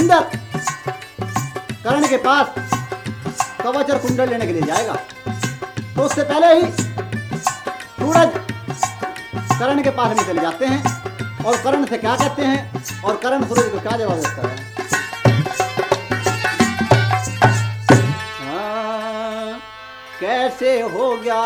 इंद्र कर्ण के पास कवच और कुंडल लेने के लिए जाएगा तो उससे पहले ही सूरज कर्ण के पास में चले जाते हैं और कर्ण से क्या कहते हैं और कर्ण सूरज को क्या जवाब देता है। कैसे हो गया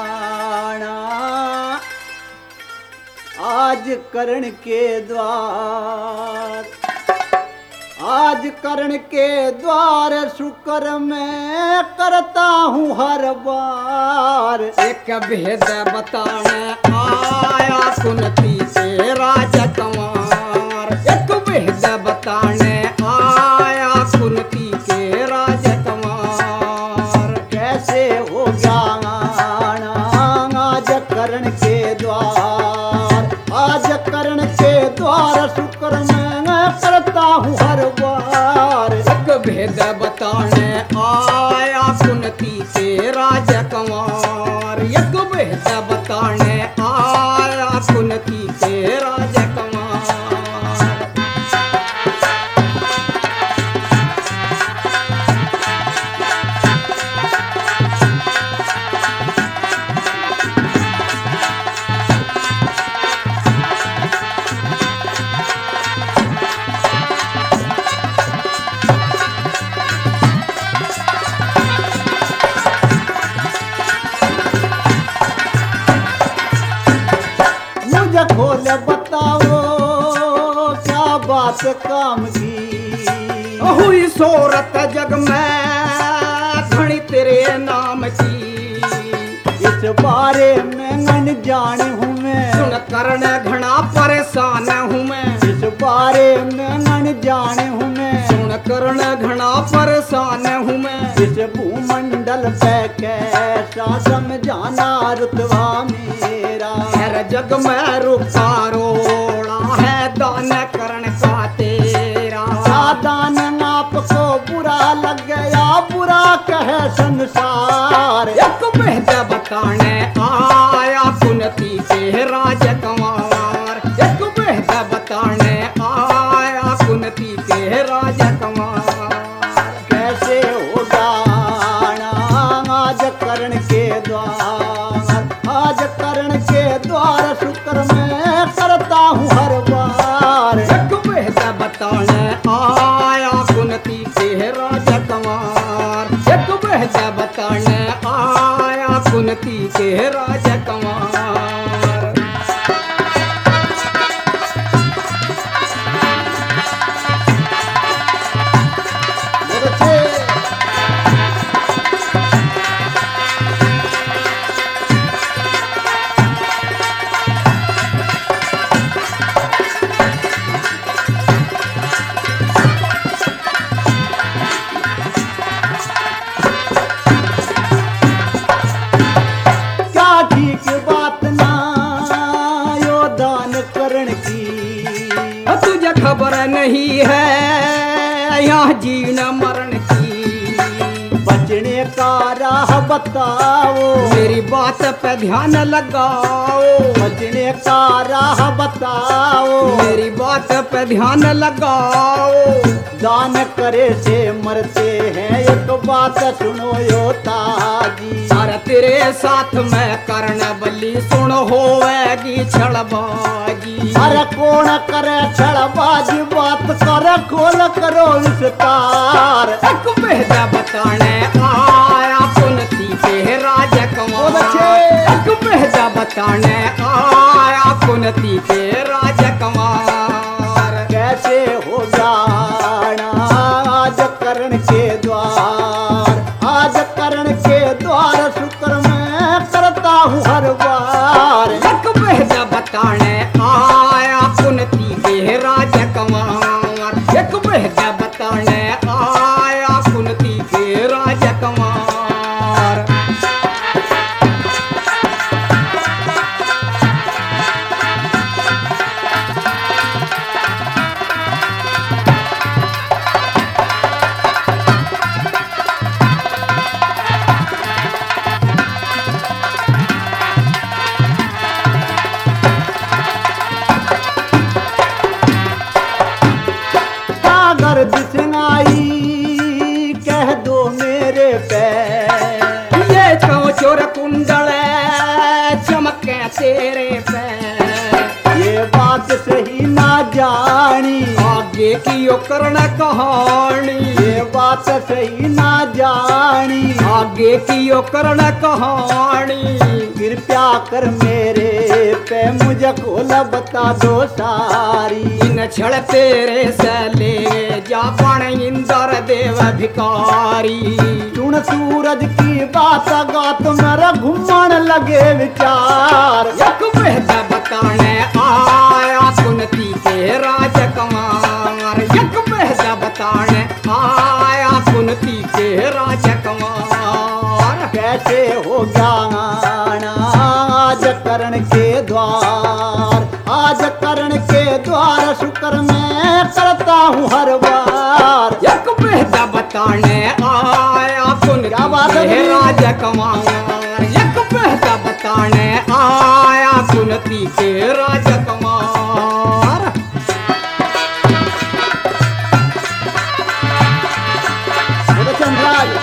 आज कर्ण के द्वार, आज कर्ण के द्वार शुक्र मैं करता हूँ हर बार। एक भेद बताने आया कुंती से राजकुमार, एक भेद बताने आया कुंती के राजकुमार। कैसे हो ज्ञान आज कर्ण के द्वार, आज कर्ण के द्वार शुक्र मैं करता हूँ हर बार। एक भेद बताने आया कुंती से राजकुमार, एक भेद बताने आया कुंती से राजकुमार। खोल बताओ क्या बात काम की, हुई शोहरत जग में घनी तेरे नाम की। इस बारे में अनजान हूँ मैं, सुन कर्ण घना परेशान हूँ मैं। इस बारे में अनजान हूँ मैं, सुन कर्ण घना परेशान हूँ मैं। इस भूमंडल पे कैसा समझाना रुतबा मेरा। हर जग में रुका रोड़ा है दान कर्ण का तेरा। दान आपको बुरा लग गया बुरा कहे संसार। एक भेद बताने आया कुंती के राजकुमार, एक भेद बताने आया कुंती के राजकुमार। कैसे होगा आज कर्ण के द्वार, आज कर्ण के द्वार शुक्र मैं करता हूँ हर बार। एक भेद बताने आया कुंती के राजकुमार, एक भेद बताने आया कुंती के राजकुमार। बहुत अच्छे। क्या ठीक बात ना यो दान कर्ण की, तुझे खबर नहीं है यहाँ जीना मरण की। बचने का राह बताओ, मेरी बात पे ध्यान लगाओ, बचने का राह बताओ, मेरी बात पे ध्यान लगाओ। दान करे से मरते हैं एक बात सुनो यो ताजी। सारा तेरे साथ में कर्ण बली सुन होवेगी छड़बाजी। अरे कौन करे छड़बाजी बात करे खोल करो विस्तार। एक भेद बताने आया कुंती के राजकुमार, एक भेद बताने आया कुंती के राजकुमार। कैसे हो जाना आज कर्ण के द्वार, आज कर्ण के द्वार शुक्र मैं करता हूँ हर बार। एक भेद बताने आया कुंती के राजकुमार, एक भेद बताने आया कुंती के राजकुमार। कर दिसनाई कह दो मेरे पे ये चौचोर कुंडल चमके तेरे पे ये बात सही ना जानी आगे की यो कर्ण कहानी ये बात सही ना जानी आगे की यो कर्ण कहानी कृपया कर मेरे पे मुझे खोल बता दो सारी इन छड़ तेरे से ले जा पण इंद्र देव भिकारी सुन सूरज की बात गात मेरा घुमन लगे विचार यक बेहद बताने आया कुंती के राजकुमार यक बेहद बताने आया कुंती के राजकुमार कैसे हो ज्ञान आज करण के द्वार आज करण के द्वार शुक्र मैं करता हूँ हर बार यक बेहद बताने आया क्या बात कुंती है? के राजकुमार यक बेहद बताने आया कुंती के राजकुमार बोलो चंद्राज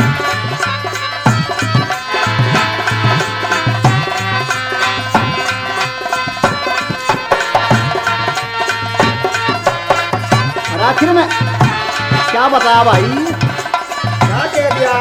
और आखिर में क्या बताया भाई क्या कह दिया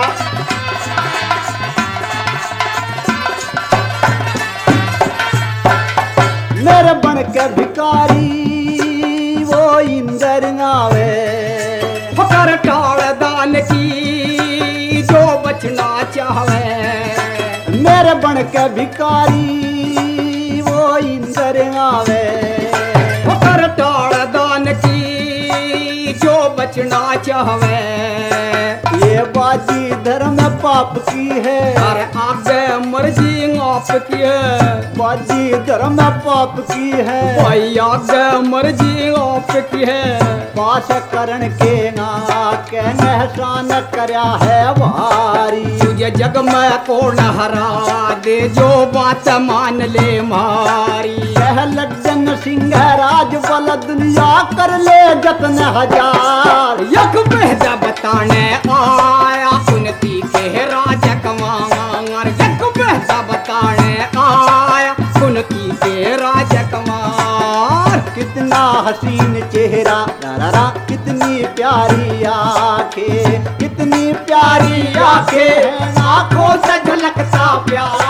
मेरे बन के भिकारी वो इंदर आवे फकर टाल दान की जो बचना चाहे मेरे बन के भिकारी वो इंदर आवे फकर टाल दान की जो बचना चाहे ये बाजी धर्म पाप की है अरे आगे मर्जी आप की है बाजी धर्म पाप की है भाई आगे मर्जी आप की है पास करण के ना के एहसान करया है वारी तुझे जग में कौन हरा दे जो बात मान ले मारी कह लड्डन सिंह राज बल दुनिया कर ले जतन हजार यक बेहद बताने आया कुंती के राजकुमार यक बेहद बताने आया कुंती के राजकुमार कितना हसीन चेहरा रा कितनी प्यारी आंखें कितनी प्यारी आंखें आंखों से झलकता प्यार